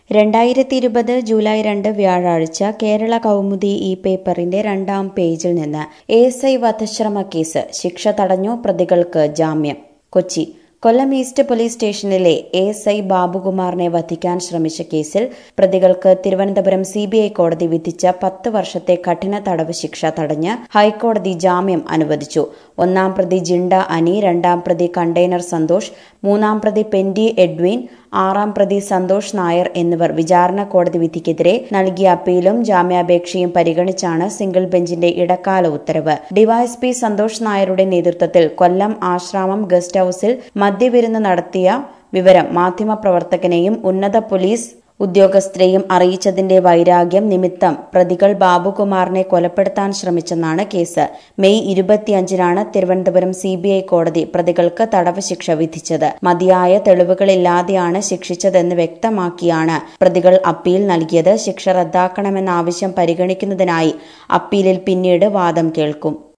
2020 July 2 വ്യാഴാഴ്ച കേരള കൗമുദി ഈ പേപ്പറിന്റെ 2-ാം പേജിൽ നിന്ന് എഎസ്ഐ വധശ്രമ കേസ് ശിക്ഷ തടഞ്ഞു, പ്രതികൾക്ക് ജാമ്യം. കൊച്ചി കൊല്ലം ഈസ്റ്റ് പോലീസ് സ്റ്റേഷനിലെ എഎസ്ഐ ബാബുകുമാറിനെ വധിക്കാൻ ശ്രമിച്ച കേസിൽ പ്രതികൾക്ക് തിരുവനന്തപുരം സിബിഐ കോടതി വിധിച്ച 10 വർഷത്തെ കഠിന തടവ് ശിക്ഷ തടഞ്ഞ് ഹൈക്കോടതി ജാമ്യം അനുവദിച്ചു. 1-ാം പ്രതി ജിണ്ട അനി, 2-ാം പ്രതി കണ്ടെയ്നർ സന്തോഷ്, 3-ാം പ്രതി പെന്റി എഡ്വിൻ, 6-ാം പ്രതി സന്തോഷ് നായർ എന്നിവർ വിചാരണ കോടതി വിധിക്കെതിരെ നൽകിയ അപ്പീലും ജാമ്യാപേക്ഷയും പരിഗണിച്ചാണ് സിംഗിൾ ബെഞ്ചിന്റെ ഇടക്കാല ഉത്തരവ്. ഡിവൈഎസ്പി സന്തോഷ് നായരുടെ നേതൃത്വത്തിൽ കൊല്ലം ആശ്രാമം ഗസ്റ്റ് ഹൌസിൽ മദ്യവിരുന്ന് നടത്തിയ വിവരം മാധ്യമപ്രവർത്തകനെയും ഉന്നത പോലീസ് ഉദ്യോഗസ്ഥരെയും അറിയിച്ചതിന്റെ വൈരാഗ്യം നിമിത്തം പ്രതികൾ ബാബുകുമാറിനെ കൊലപ്പെടുത്താൻ ശ്രമിച്ചെന്നാണ് കേസ്. മെയ് 25-നാണ് തിരുവനന്തപുരം സിബിഐ കോടതി പ്രതികൾക്ക് തടവ് ശിക്ഷ വിധിച്ചത്. മതിയായ തെളിവുകളില്ലാതെയാണ് ശിക്ഷിച്ചതെന്ന് വ്യക്തമാക്കിയാണ് പ്രതികൾ അപ്പീൽ നൽകിയത്. ശിക്ഷ റദ്ദാക്കണമെന്ന ആവശ്യം പരിഗണിക്കുന്നതിനായി അപ്പീലിൽ പിന്നീട് വാദം കേൾക്കും.